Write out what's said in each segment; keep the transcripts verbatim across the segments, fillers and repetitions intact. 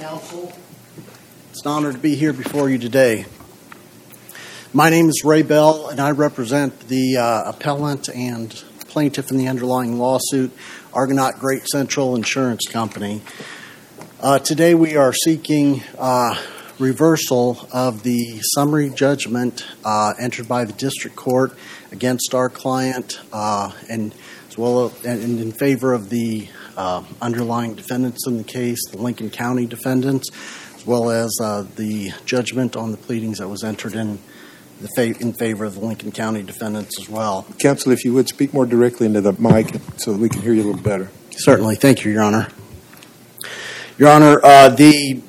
Council. It's an honor to be here before you today. My name is Ray Bell, and I represent the uh, appellant and plaintiff in the underlying lawsuit, Argonaut Great Central Insurance Company. Uh, today we are seeking uh, reversal of the summary judgment uh, entered by the district court against our client uh, and as well and in favor of the uh, underlying defendants in the case, the Lincoln County defendants, as well as uh, the judgment on the pleadings that was entered in the fa- in favor of the Lincoln County defendants as well. Counsel, if you would speak more directly into the mic so that we can hear you a little better. Certainly. Thank you, Your Honor. Your Honor, uh, the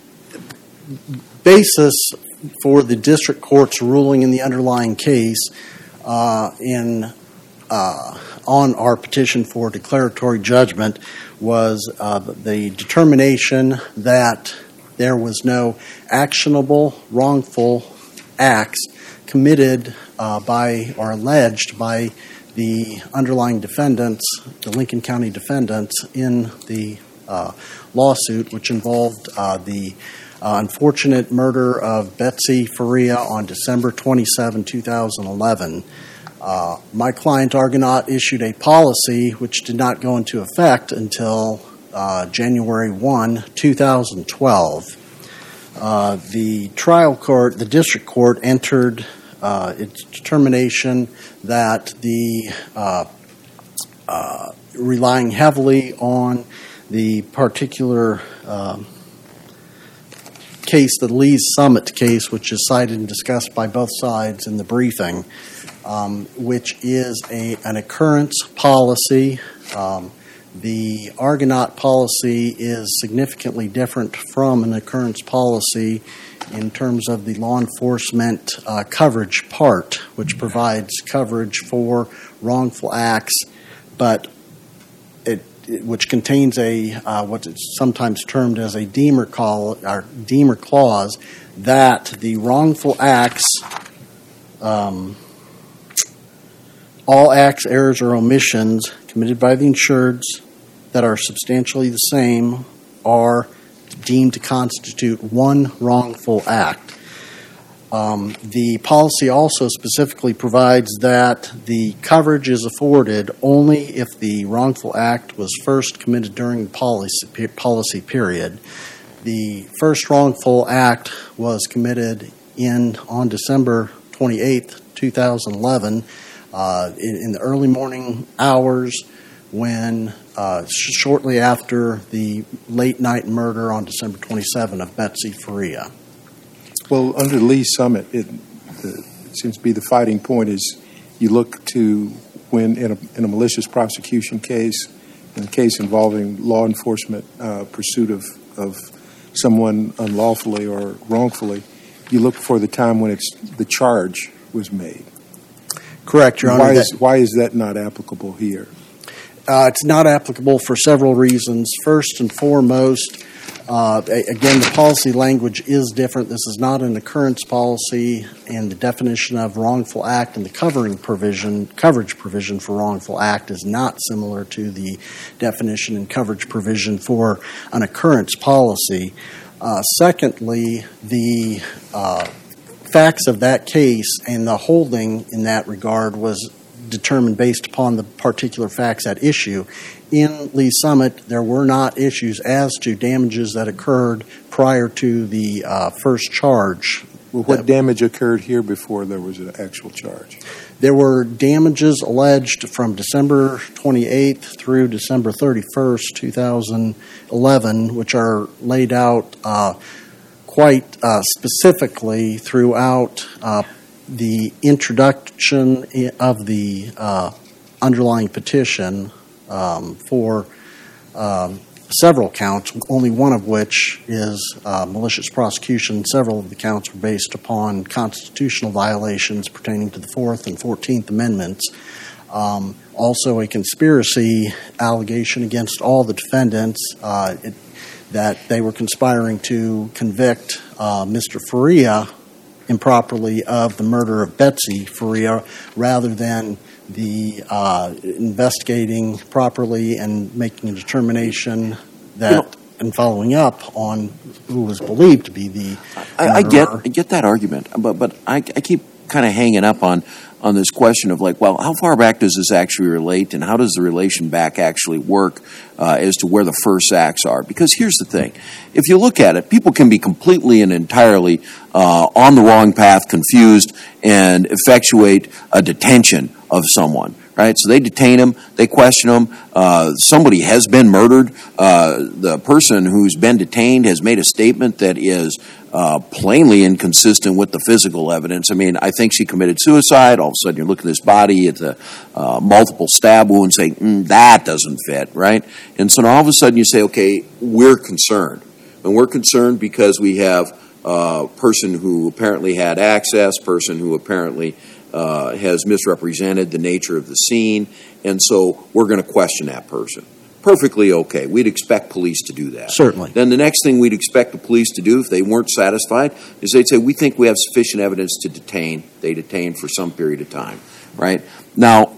basis for the district court's ruling in the underlying case uh, in uh, on our petition for declaratory judgment was uh, the determination that there was no actionable wrongful acts committed uh, by or alleged by the underlying defendants, the Lincoln County defendants, in the uh, lawsuit, which involved uh, the uh, unfortunate murder of Betsy Faria on December twenty-seventh, two thousand eleven. Uh, my client, Argonaut, issued a policy which did not go into effect until uh, January first, two thousand twelve. Uh, the trial court, the district court, entered uh, its determination that the uh, uh, relying heavily on the particular um, case, the Lee's Summit case, which is cited and discussed by both sides in the briefing, um, which is a an occurrence policy. Um, the Argonaut policy is significantly different from an occurrence policy in terms of the law enforcement uh, coverage part, which provides coverage for wrongful acts, but it, it which contains a uh, what is sometimes termed as a deemer call or deemer clause that the wrongful acts, um, all acts, errors, or omissions committed by the insureds that are substantially the same are deemed to constitute one wrongful act. Um, the policy also specifically provides that the coverage is afforded only if the wrongful act was first committed during the policy, policy period. The first wrongful act was committed in on December twenty-eighth, two thousand eleven, uh, in, in the early morning hours when uh, sh- shortly after the late night murder on December twenty-seventh of Betsy Faria. Well, under Lee's Summit, it, the, it seems to be the fighting point is you look to when in a, in a malicious prosecution case, in a case involving law enforcement uh, pursuit of, of someone unlawfully or wrongfully, you look for the time when it's the charge was made. Correct, Your Honor. Why is, why is that not applicable here? Uh, it's not applicable for several reasons. First and foremost, uh, again, the policy language is different. This is not an occurrence policy, and the definition of wrongful act and the covering provision, coverage provision for wrongful act is not similar to the definition and coverage provision for an occurrence policy. Uh, secondly, the uh, facts of that case and the holding in that regard was determined based upon the particular facts at issue. In Lee's Summit, there were not issues as to damages that occurred prior to the uh, first charge. Well, what damage occurred here before there was an actual charge? There were damages alleged from December twenty-eighth through December thirty-first, two thousand eleven, which are laid out uh, quite uh, specifically throughout uh, the introduction of the uh, underlying petition um, for um, several counts, only one of which is uh, malicious prosecution. Several of the counts were based upon constitutional violations pertaining to the Fourth and Fourteenth Amendments. Um, also, a conspiracy allegation against all the defendants uh, it, that they were conspiring to convict uh, Mister Faria improperly of the murder of Betsy Faria rather than the uh, investigating properly and making a determination that and following up on who was believed to be the I, I get I get that argument, but but I, I keep kind of hanging up on on this question of like, well, how far back does this actually relate, and how does the relation back actually work uh, as to where the first acts are? Because here's the thing. If you look at it, people can be completely and entirely uh, on the wrong path, confused, and effectuate a detention of someone. Right, so they detain him, they question him. Uh, somebody has been murdered. Uh, the person who's been detained has made a statement that is uh, plainly inconsistent with the physical evidence. I mean, I think she committed suicide. All of a sudden, you look at this body, at the uh, multiple stab wounds, say, mm, that doesn't fit, right? And so now all of a sudden you say, okay, we're concerned. And we're concerned because we have a person who apparently had access, person who apparently Uh, has misrepresented the nature of the scene, and so we're going to question that person. Perfectly okay. We'd expect police to do that. Certainly. Then the next thing we'd expect the police to do, if they weren't satisfied, is they'd say, we think we have sufficient evidence to detain. They detain for some period of time, right? Now,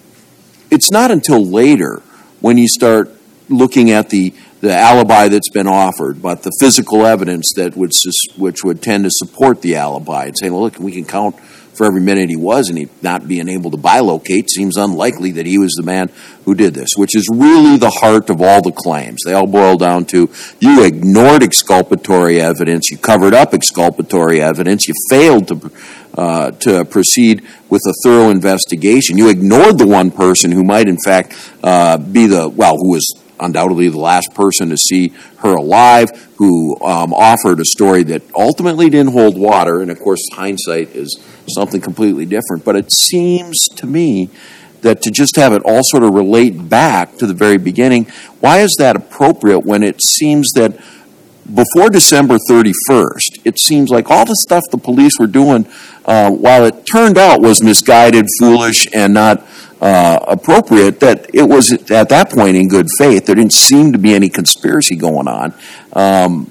it's not until later when you start looking at the, the alibi that's been offered, but the physical evidence that would which would tend to support the alibi and saying, well, look, we can count for every minute he was, and he not being able to bilocate seems unlikely that he was the man who did this, which is really the heart of all the claims. They all boil down to you ignored exculpatory evidence, you covered up exculpatory evidence, you failed to uh, to proceed with a thorough investigation. You ignored the one person who might, in fact, uh, be the, well, who was undoubtedly the last person to see her alive, who um, offered a story that ultimately didn't hold water. And, of course, hindsight is something completely different. But it seems to me that to just have it all sort of relate back to the very beginning, why is that appropriate when it seems that before December thirty-first, it seems like all the stuff the police were doing, uh, while it turned out was misguided, foolish, and not uh, appropriate, that it was at that point in good faith. There didn't seem to be any conspiracy going on. Um,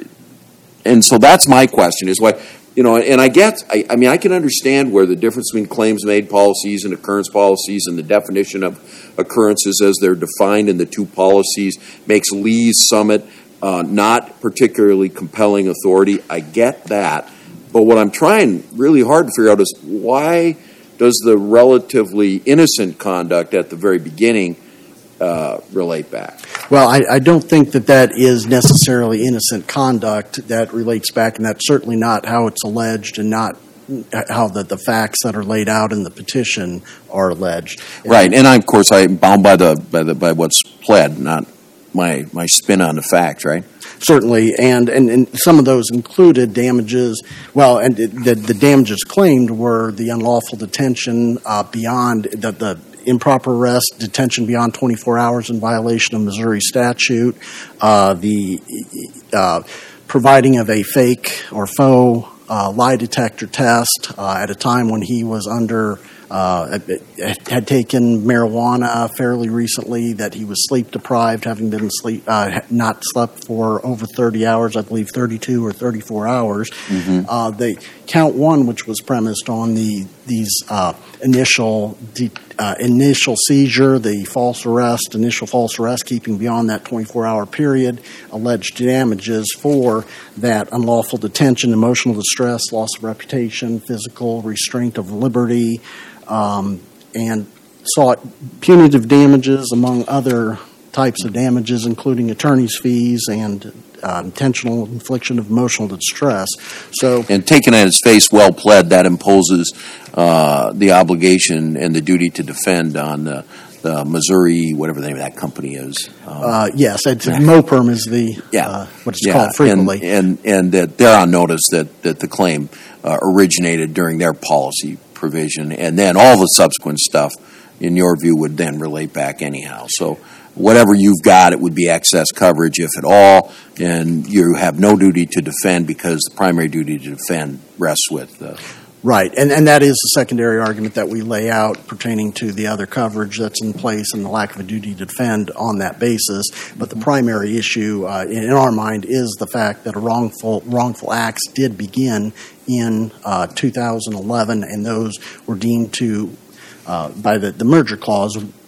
and so that's my question, is why, you know, and I get, I, I mean, I can understand where the difference between claims made policies and occurrence policies and the definition of occurrences as they're defined in the two policies makes Lee's Summit Uh, not particularly compelling authority. I get that. But what I'm trying really hard to figure out is why does the relatively innocent conduct at the very beginning uh, relate back? Well, I, I don't think that that is necessarily innocent conduct that relates back, and that's certainly not how it's alleged and not how the, the facts that are laid out in the petition are alleged. Right, and I, of course I'm bound by the by the by what's pled, not my my spin on the facts, right? Certainly, and, and, and some of those included damages. Well, and the, the damages claimed were the unlawful detention uh, beyond the, the improper arrest, detention beyond twenty-four hours in violation of Missouri statute, uh, the uh, providing of a fake or faux uh, lie detector test uh, at a time when he was under. Uh, had taken marijuana fairly recently, that he was sleep deprived, having been sleep uh, not slept for over thirty hours, I believe thirty-two or thirty-four hours. Mm-hmm. Uh, they count one, which was premised on the these uh, initial de- uh, initial seizure, the false arrest, initial false arrest, keeping beyond that twenty-four hour period, alleged damages for that unlawful detention, emotional distress, loss of reputation, physical restraint of liberty. Um, and sought punitive damages among other types of damages, including attorney's fees and uh, intentional infliction of emotional distress. So, and taken at its face, well pled, that imposes uh, the obligation and the duty to defend on the, the Missouri, whatever the name of that company is. Um, uh, yes, it's, MOPERM is the yeah, uh, what it's yeah. called frequently, and and, and that they're on notice that that the claim uh, originated during their policy provision, and then all the subsequent stuff, in your view, would then relate back anyhow. So whatever you've got, it would be excess coverage, if at all, and you have no duty to defend because the primary duty to defend rests with the... Right, and, and that is the secondary argument that we lay out pertaining to the other coverage that's in place and the lack of a duty to defend on that basis. But the primary issue uh, in, in our mind is the fact that a wrongful wrongful acts did begin in uh, two thousand eleven, and those were deemed to, uh, by the, the merger clause,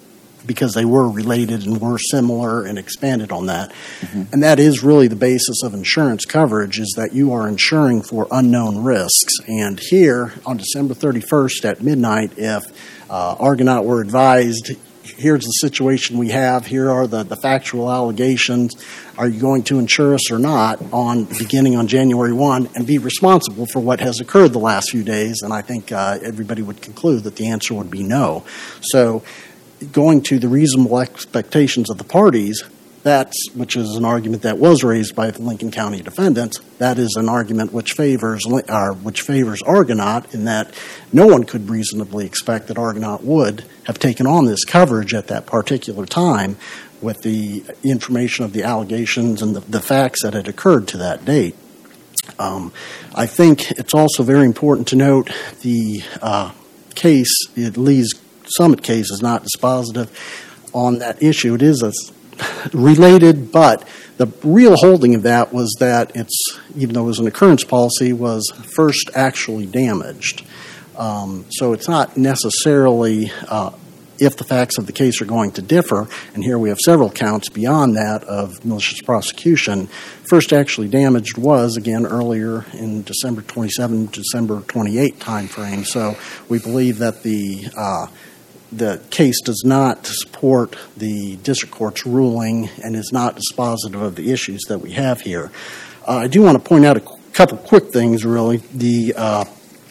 because they were related and were similar and expanded on that. Mm-hmm. And that is really the basis of insurance coverage, is that you are insuring for unknown risks. And here, on December thirty-first at midnight, if uh, Argonaut were advised, here's the situation we have, here are the, the factual allegations, are you going to insure us or not, on beginning on January first, and be responsible for what has occurred the last few days? And I think uh, everybody would conclude that the answer would be no. So going to the reasonable expectations of the parties, that's, which is an argument that was raised by the Lincoln County defendants, that is an argument which favors or which favors Argonaut, in that no one could reasonably expect that Argonaut would have taken on this coverage at that particular time with the information of the allegations and the, the facts that had occurred to that date. Um, I think it's also very important to note the uh, case, the Lee's Summit case, is not dispositive on that issue. It is a related, but the real holding of that was that it's, even though it was an occurrence policy, was first actually damaged. Um, so it's not necessarily uh, if the facts of the case are going to differ, and here we have several counts beyond that of malicious prosecution. First actually damaged was, again, earlier in December twenty-seventh, December twenty-eighth time frame. So we believe that the uh, the case does not support the district court's ruling and is not dispositive of the issues that we have here. Uh, I do want to point out a qu- couple quick things, really. The uh,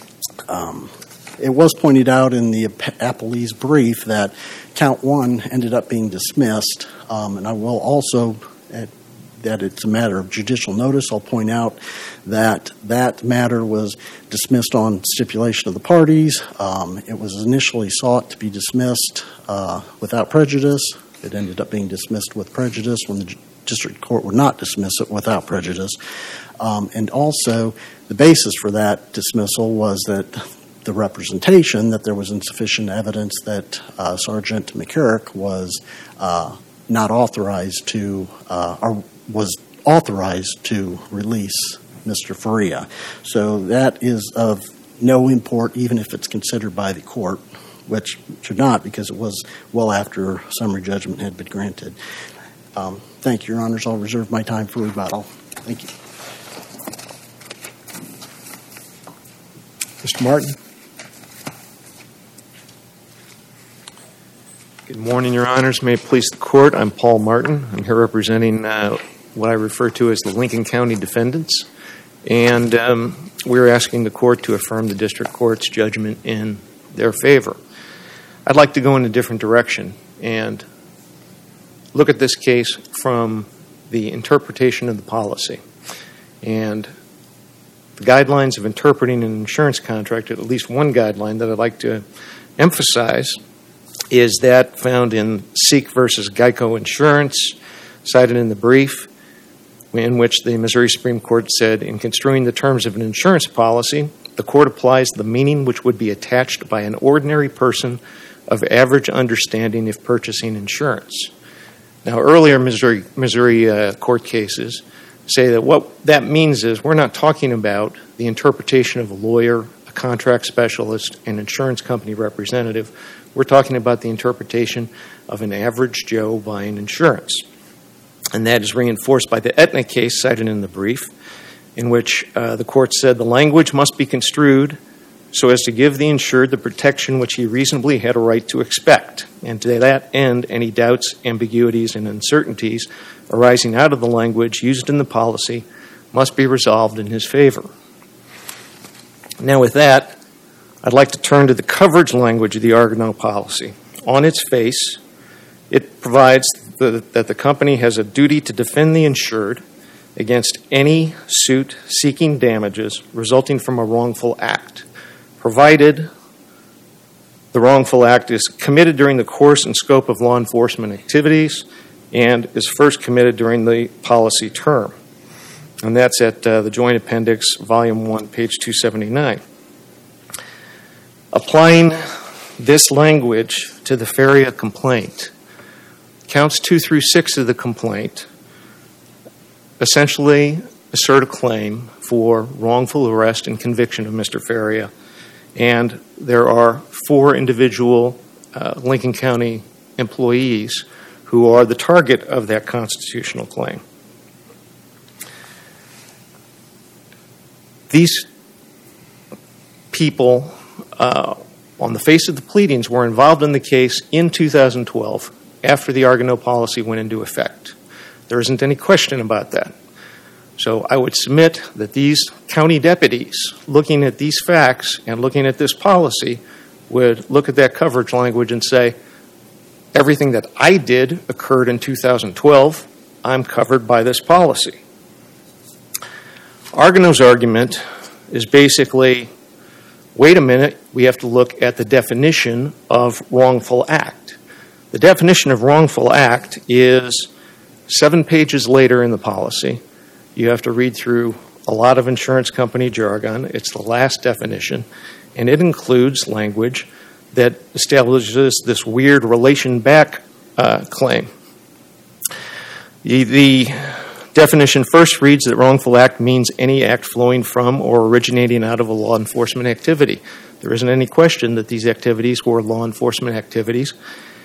um, it was pointed out in the appellee's brief that count one ended up being dismissed, um, and I will also, at, that it's a matter of judicial notice, I'll point out that that matter was dismissed on stipulation of the parties. Um, it was initially sought to be dismissed uh, without prejudice. It ended up being dismissed with prejudice when the district court would not dismiss it without prejudice. Um, and also, the basis for that dismissal was that the representation that there was insufficient evidence that uh, Sergeant McCurrick was uh, not authorized to, uh, or was authorized to release Mister Faria. So that is of no import, even if it's considered by the court, which should not, because it was well after summary judgment had been granted. Um, thank you, Your Honors. I'll reserve my time for rebuttal. Thank you. Mister Martin. Good morning, Your Honors. May it please the Court. I'm Paul Martin. I'm here representing uh, what I refer to as the Lincoln County defendants. And um, we're asking the Court to affirm the District Court's judgment in their favor. I'd like to go in a different direction and look at this case from the interpretation of the policy. And the guidelines of interpreting an insurance contract, at least one guideline that I'd like to emphasize, is that found in Seek versus Geico Insurance, cited in the brief, in which the Missouri Supreme Court said, in construing the terms of an insurance policy, the court applies the meaning which would be attached by an ordinary person of average understanding if purchasing insurance. Now, earlier Missouri, Missouri uh, court cases say that what that means is we're not talking about the interpretation of a lawyer, a contract specialist, an insurance company representative. We're talking about the interpretation of an average Joe buying insurance. And that is reinforced by the Aetna case cited in the brief, in which uh, the court said the language must be construed so as to give the insured the protection which he reasonably had a right to expect. And to that end, any doubts, ambiguities, and uncertainties arising out of the language used in the policy must be resolved in his favor. Now, with that, I'd like to turn to the coverage language of the Argonaut policy. On its face, it provides the, that the company has a duty to defend the insured against any suit seeking damages resulting from a wrongful act, provided the wrongful act is committed during the course and scope of law enforcement activities and is first committed during the policy term. And that's at uh, the Joint Appendix, Volume one, page two seventy-nine. Applying this language to the Faria complaint, counts two through six of the complaint essentially assert a claim for wrongful arrest and conviction of Mister Faria. And there are four individual uh, Lincoln County employees who are the target of that constitutional claim. These people, uh, on the face of the pleadings, were involved in the case in two thousand twelve after the Argonaut policy went into effect. There isn't any question about that. So I would submit that these county deputies, looking at these facts and looking at this policy, would look at that coverage language and say, everything that I did occurred in two thousand twelve. I'm covered by this policy. Argonaut's argument is basically, wait a minute, we have to look at the definition of wrongful act. The definition of wrongful act is seven pages later in the policy. You have to read through a lot of insurance company jargon. It's the last definition, and it includes language that establishes this weird relation back uh, claim. The, the definition first reads that wrongful act means any act flowing from or originating out of a law enforcement activity. There isn't any question that these activities were law enforcement activities.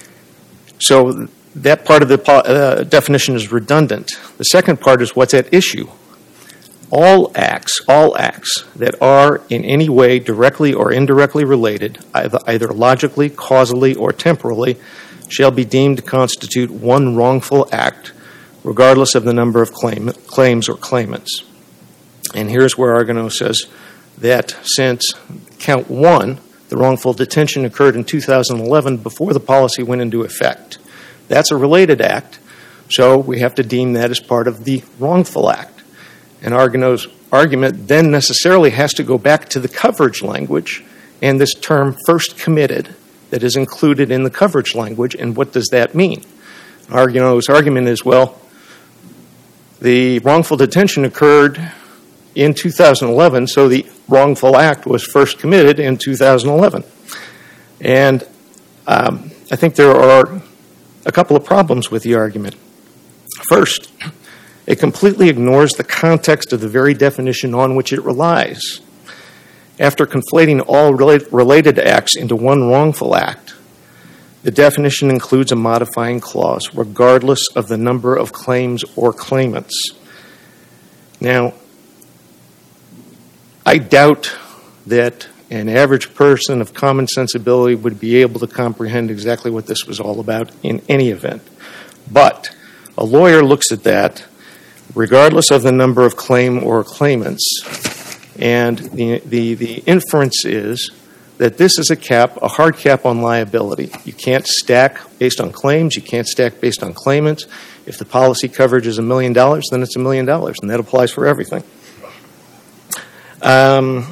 So that part of the uh, definition is redundant. The second part is what's at issue. All acts, all acts that are in any way directly or indirectly related, either, either logically, causally, or temporally, shall be deemed to constitute one wrongful act, regardless of the number of claim, claims or claimants. And here's where Argonaut says that since count one, the wrongful detention occurred in two thousand eleven before the policy went into effect. That's a related act, so we have to deem that as part of the wrongful act. And Argonaut's argument then necessarily has to go back to the coverage language and this term first committed that is included in the coverage language, and what does that mean? Argonaut's argument is, well, the wrongful detention occurred in two thousand eleven, so the wrongful act was first committed in two thousand eleven. And um, I think there are a couple of problems with the argument. First, it completely ignores the context of the very definition on which it relies. After conflating all related acts into one wrongful act, the definition includes a modifying clause, regardless of the number of claims or claimants. Now, I doubt that an average person of common sensibility would be able to comprehend exactly what this was all about in any event. But a lawyer looks at that, regardless of the number of claim or claimants, and the, the, the inference is that this is a cap, a hard cap on liability. You can't stack based on claims. You can't stack based on claimants. If the policy coverage is a million dollars, then it's a million dollars, and that applies for everything. Um,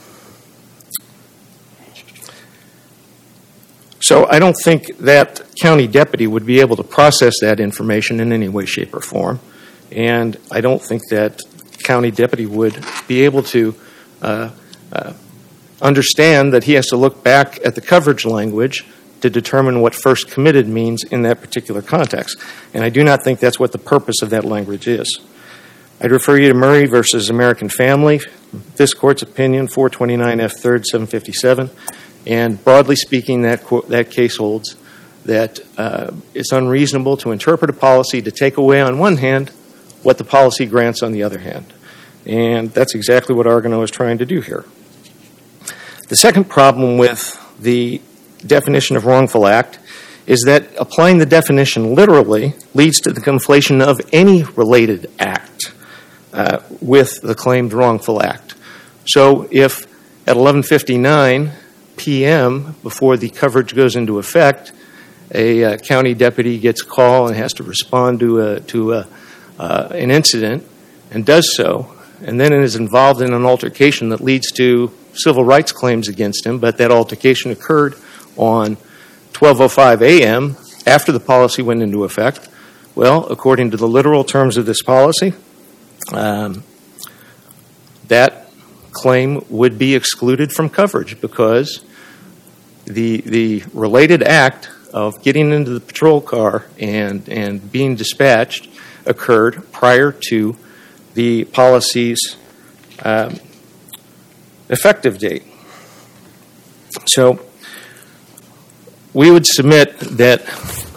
so I don't think that county deputy would be able to process that information in any way, shape, or form, and I don't think that county deputy would be able to uh, uh, understand that he has to look back at the coverage language to determine what first committed means in that particular context. And I do not think that's what the purpose of that language is. I'd refer you to Murray versus American Family, this court's opinion, four twenty-nine F third, seven fifty-seven. And broadly speaking, that, that case holds that uh, it's unreasonable to interpret a policy to take away on one hand what the policy grants on the other hand. And that's exactly what Argonaut is trying to do here. The second problem with the definition of wrongful act is that applying the definition literally leads to the conflation of any related act uh, with the claimed wrongful act. So if at eleven fifty-nine p.m., before the coverage goes into effect, a uh, county deputy gets a call and has to respond to, a, to a, uh, an incident and does so, and then is involved in an altercation that leads to civil rights claims against him, but that altercation occurred on twelve oh five a.m. after the policy went into effect. Well, according to the literal terms of this policy, um, that claim would be excluded from coverage because the the related act of getting into the patrol car and, and being dispatched occurred prior to the policy's um, effective date. So we would submit that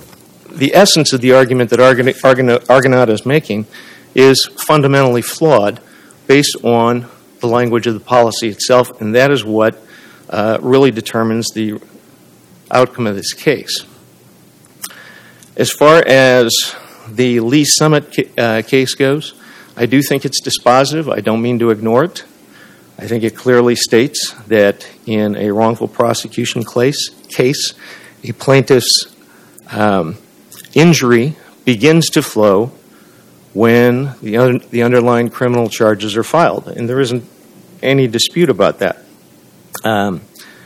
the essence of the argument that Argon- Argon- Argonaut is making is fundamentally flawed based on the language of the policy itself, and that is what uh, really determines the outcome of this case. As far as the Lee Summit ca- uh, case goes, I do think it's dispositive. I don't mean to ignore it. I think it clearly states that in a wrongful prosecution case, case a plaintiff's um, injury begins to flow when the, un- the underlying criminal charges are filed, and there isn't any dispute about that. Um,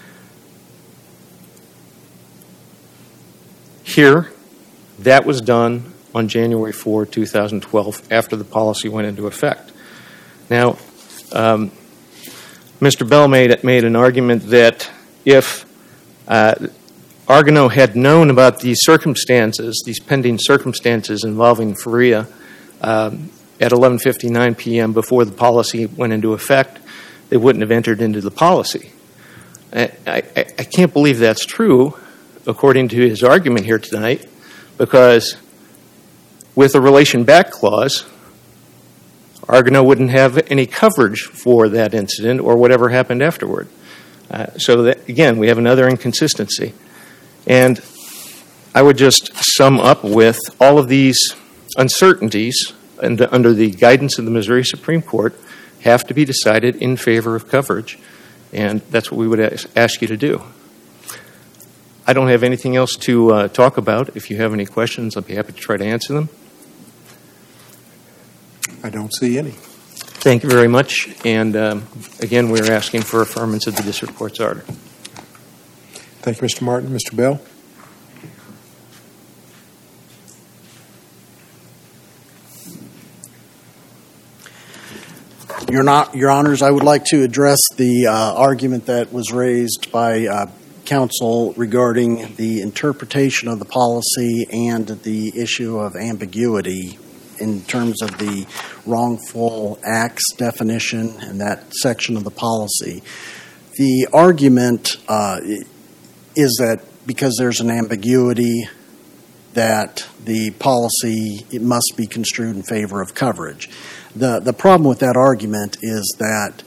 here, that was done on January fourth, twenty twelve, after the policy went into effect. Now, um, Mister Bell made, made an argument that if uh, Argonaut had known about these circumstances, these pending circumstances involving Faria um, at eleven fifty-nine p.m. before the policy went into effect, they wouldn't have entered into the policy. I, I, I can't believe that's true, according to his argument here tonight, because with a relation back clause, Argonaut wouldn't have any coverage for that incident or whatever happened afterward. Uh, so that, again, we have another inconsistency. And I would just sum up with all of these uncertainties and under the guidance of the Missouri Supreme Court have to be decided in favor of coverage, and that's what we would ask you to do. I don't have anything else to uh, talk about. If you have any questions, I'll be happy to try to answer them. I don't see any. Thank you very much. And um, again, we're asking for affirmance of the district court's order. Thank you, Mister Martin. Mister Bell? Your, not, Your Honors, I would like to address the uh, argument that was raised by uh, counsel regarding the interpretation of the policy and the issue of ambiguity in terms of the wrongful acts definition and that section of the policy. The argument uh, is that because there's an ambiguity, that the policy, it must be construed in favor of coverage. The, the problem with that argument is that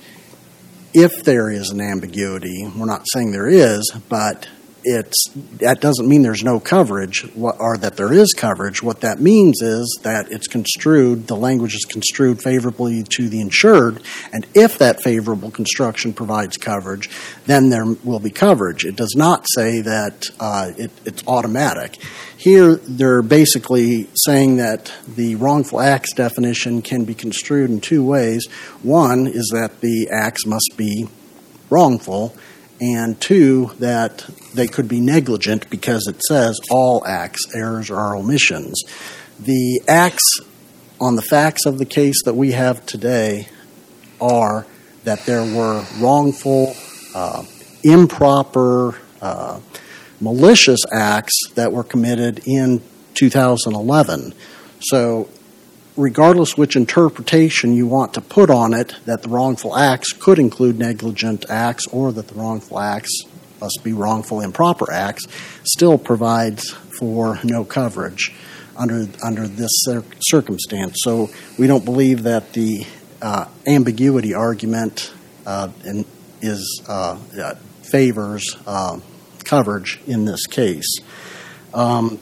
if there is an ambiguity, we're not saying there is, but it's, that doesn't mean there's no coverage or that there is coverage. What that means is that it's construed, the language is construed favorably to the insured, and if that favorable construction provides coverage, then there will be coverage. It does not say that uh, it, it's automatic. Here, they're basically saying that the wrongful acts definition can be construed in two ways. One is that the acts must be wrongful, and two, that they could be negligent because it says all acts, errors, or omissions. The acts on the facts of the case that we have today are that there were wrongful, uh, improper, uh, malicious acts that were committed in two thousand eleven. So regardless which interpretation you want to put on it, that the wrongful acts could include negligent acts or that the wrongful acts must be wrongful improper acts, still provides for no coverage under under this cir- circumstance. So we don't believe that the uh, ambiguity argument uh, in, is uh, uh, favors uh, coverage in this case. Um,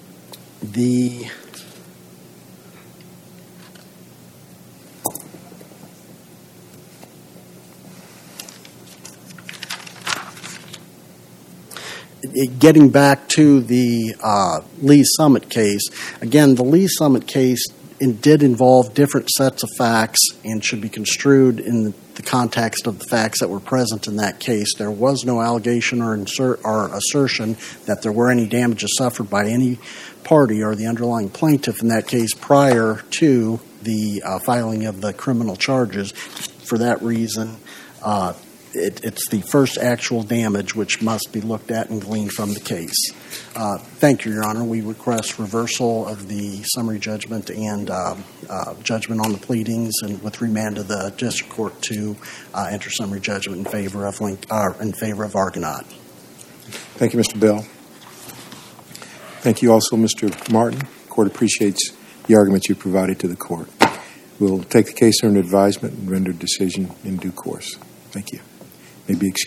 the Getting back to the uh, Lee Summit case, again, the Lee Summit case in, did involve different sets of facts and should be construed in the, the context of the facts that were present in that case. There was no allegation or, insert, or assertion that there were any damages suffered by any party or the underlying plaintiff in that case prior to the uh, filing of the criminal charges. For that reason, uh, It, it's the first actual damage which must be looked at and gleaned from the case. Uh, thank you, Your Honor. We request reversal of the summary judgment and uh, uh, judgment on the pleadings, and with remand to the district court to uh, enter summary judgment in favor of Link, uh, in favor of Argonaut. Thank you, Mister Bell. Thank you also, Mister Martin. The court appreciates the arguments you provided to the court. We'll take the case under advisement and render a decision in due course. Thank you. May be excused.